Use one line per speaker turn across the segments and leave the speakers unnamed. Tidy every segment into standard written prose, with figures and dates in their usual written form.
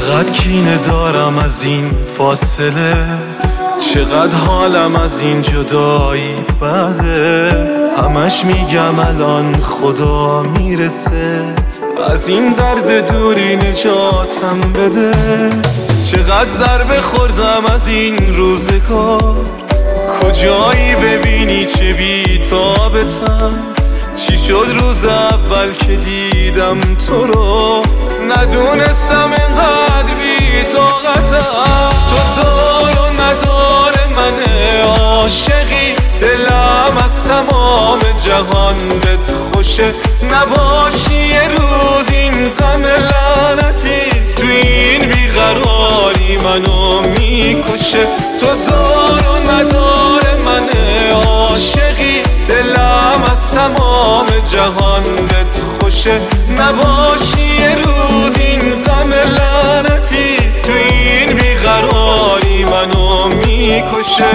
چقدر کینه دارم از این فاصله، چقدر حالم از این جدایی بده. همش میگم الان خدا میرسه، از این درد دوری نجاتم بده. چقدر ضربه خوردم از این روزگار، کجایی ببینی چه بی‌تابتم. چی شد روز اول که دیدم تو رو، ندونستم انقدر بی‌طاقتم. تو دار و ندار منه، عاشقی دلم از تمام جهان بهت خوشه. نباشی یه روز این غم لعنتی، تو این بیقراری منو میکشه. تو دار و ندار منه، عاشقی دلم از تمام جهان بهت خوشه. نباشی یه روز این غم لعنتی، تو این بیقراری منو میکشه.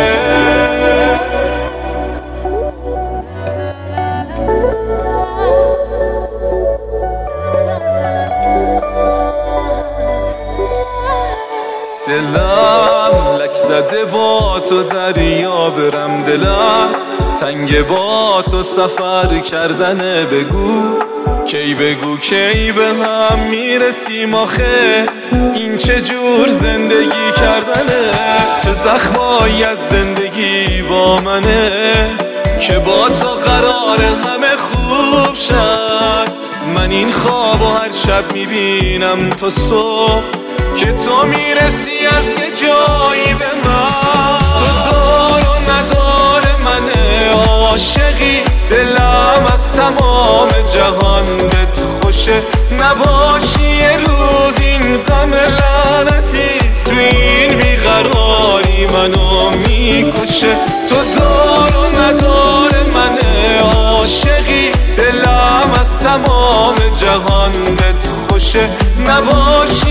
دلم لک زده با تو دریا برم، دلم تنگ با تو سفر کردنه. بگو کی به هم میرسیم آخه، این چه جور زندگی کردنه. چه زخمایی از زندگی با منه، که با تو قراره همه خوب شد. من این خواب و هر شب میبینم تا صبح، که تو میرسی از یه جایی به من. تو دار و ندار منه، عاشقی دلم از تمام جهان بهت خوشه. نباشی یه روز این غم لعنتی، تو این بیقراری منو میکشه. تو دار و ندار منه، عاشقی دلم از تمام جهان بهت خوشه. نباشی